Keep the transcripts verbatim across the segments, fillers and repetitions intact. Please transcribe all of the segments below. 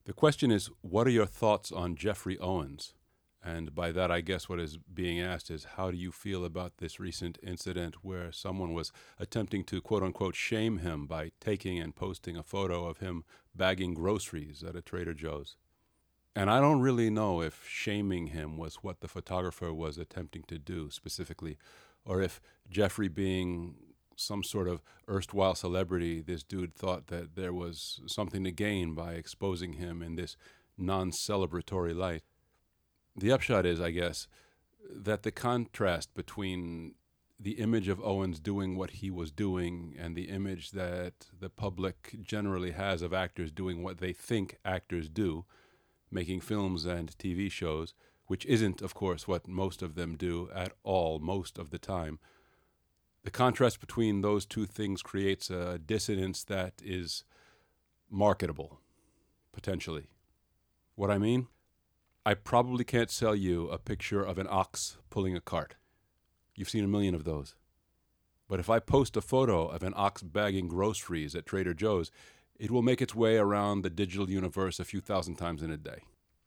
The question is, what are your thoughts on Jeffrey Owens? And by that, I guess what is being asked is, how do you feel about this recent incident where someone was attempting to quote-unquote shame him by taking and posting a photo of him bagging groceries at a Trader Joe's? And I don't really know if shaming him was what the photographer was attempting to do specifically, or if Jeffrey, being some sort of erstwhile celebrity, this dude thought that there was something to gain by exposing him in this non-celebratory light. The upshot is, I guess, that the contrast between the image of Owens doing what he was doing and the image that the public generally has of actors doing what they think actors do, making films and T V shows, which isn't, of course, what most of them do at all most of the time. The contrast between those two things creates a dissonance that is marketable, potentially. What I mean? I probably can't sell you a picture of an ox pulling a cart. You've seen a million of those. But if I post a photo of an ox bagging groceries at Trader Joe's, it will make its way around the digital universe a few thousand times in a day.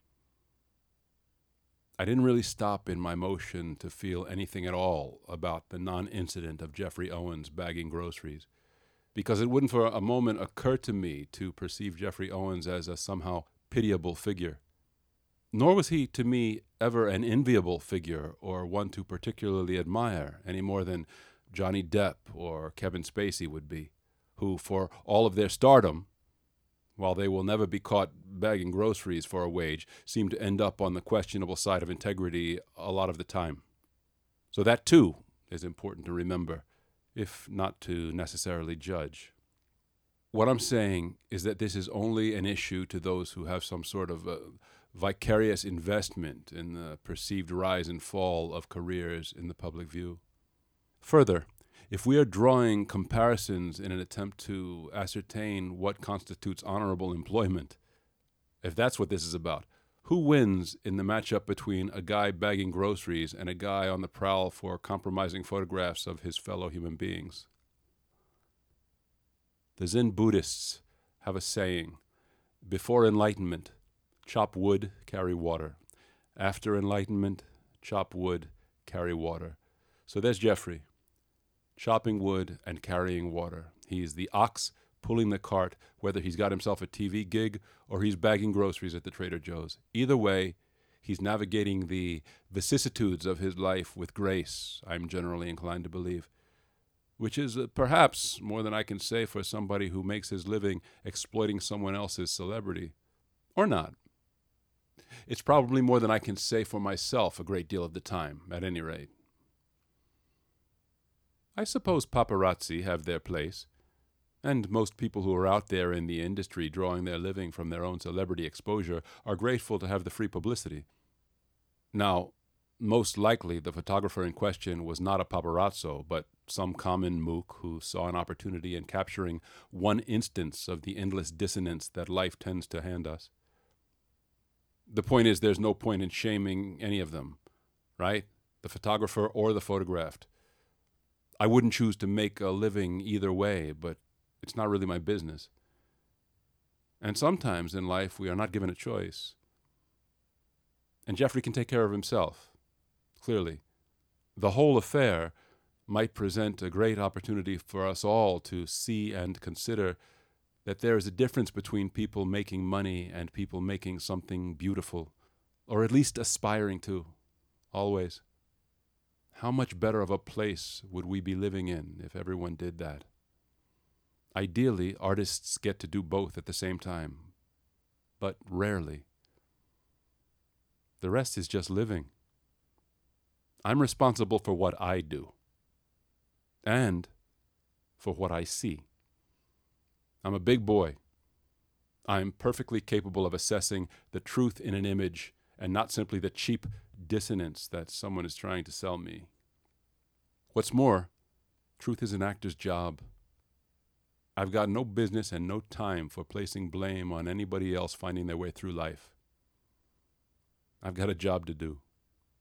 I didn't really stop in my motion to feel anything at all about the non-incident of Jeffrey Owens bagging groceries, because it wouldn't for a moment occur to me to perceive Jeffrey Owens as a somehow pitiable figure. Nor was he, to me, ever an enviable figure or one to particularly admire, any more than Johnny Depp or Kevin Spacey would be, who, for all of their stardom, while they will never be caught bagging groceries for a wage, seem to end up on the questionable side of integrity a lot of the time. So that, too, is important to remember, if not to necessarily judge. What I'm saying is that this is only an issue to those who have some sort of a vicarious investment in the perceived rise and fall of careers in the public view. Further, if we are drawing comparisons in an attempt to ascertain what constitutes honorable employment, if that's what this is about, who wins in the matchup between a guy bagging groceries and a guy on the prowl for compromising photographs of his fellow human beings? The Zen Buddhists have a saying: before enlightenment, chop wood, carry water. After enlightenment, chop wood, carry water. So there's Jeffrey, chopping wood and carrying water. He's the ox pulling the cart, whether he's got himself a T V gig or he's bagging groceries at the Trader Joe's. Either way, he's navigating the vicissitudes of his life with grace, I'm generally inclined to believe, which is uh, perhaps more than I can say for somebody who makes his living exploiting someone else's celebrity. Or not. It's probably more than I can say for myself a great deal of the time, at any rate. I suppose paparazzi have their place, and most people who are out there in the industry drawing their living from their own celebrity exposure are grateful to have the free publicity. Now, most likely the photographer in question was not a paparazzo, but some common mook who saw an opportunity in capturing one instance of the endless dissonance that life tends to hand us. The point is, there's no point in shaming any of them, right? The photographer or the photographed. I wouldn't choose to make a living either way, but it's not really my business. And sometimes in life we are not given a choice. And Jeffrey can take care of himself, clearly. The whole affair might present a great opportunity for us all to see and consider that there is a difference between people making money and people making something beautiful, or at least aspiring to, always. How much better of a place would we be living in if everyone did that? Ideally, artists get to do both at the same time, but rarely. The rest is just living. I'm responsible for what I do, and for what I see. I'm a big boy. I'm perfectly capable of assessing the truth in an image and not simply the cheap dissonance that someone is trying to sell me. What's more, truth is an actor's job. I've got no business and no time for placing blame on anybody else finding their way through life. I've got a job to do.